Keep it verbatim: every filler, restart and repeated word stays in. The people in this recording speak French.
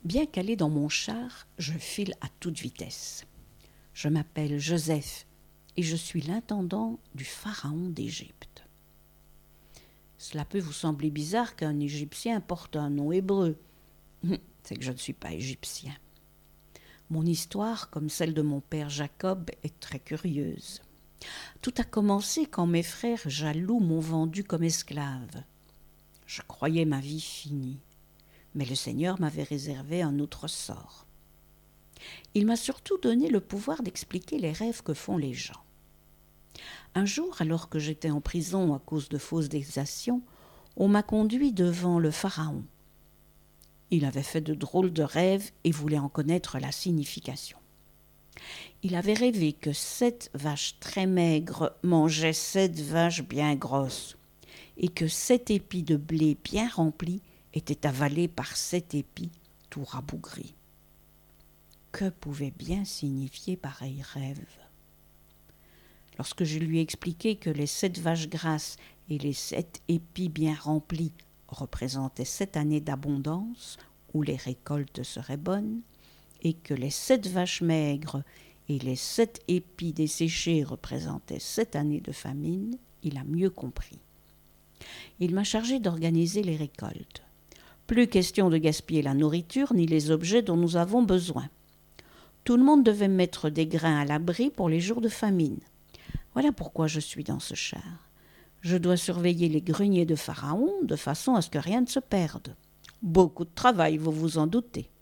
Bien calé dans mon char, je file à toute vitesse. Je m'appelle Joseph et je suis l'intendant du pharaon d'Égypte. Cela peut vous sembler bizarre qu'un Égyptien porte un nom hébreu. C'est que je ne suis pas égyptien. Mon histoire, comme celle de mon père Jacob, est très curieuse. Tout a commencé quand mes frères jaloux m'ont vendu comme esclave. Je croyais ma vie finie, mais le Seigneur m'avait réservé un autre sort. Il m'a surtout donné le pouvoir d'expliquer les rêves que font les gens. Un jour, alors que j'étais en prison à cause de fausses exactions, on m'a conduit devant le pharaon. Il avait fait de drôles de rêves et voulait en connaître la signification. Il avait rêvé que sept vaches très maigres mangeaient sept vaches bien grosses et que sept épis de blé bien remplis étaient avalés par sept épis tout rabougris. Que pouvait bien signifier pareil rêve? Lorsque je lui ai expliqué que les sept vaches grasses et les sept épis bien remplis représentaient sept années d'abondance où les récoltes seraient bonnes, et que les sept vaches maigres et les sept épis desséchés représentaient sept années de famine, il a mieux compris. Il m'a chargé d'organiser les récoltes. Plus question de gaspiller la nourriture ni les objets dont nous avons besoin. Tout le monde devait mettre des grains à l'abri pour les jours de famine. Voilà pourquoi je suis dans ce char. Je dois surveiller les greniers de Pharaon de façon à ce que rien ne se perde. Beaucoup de travail, vous vous en doutez.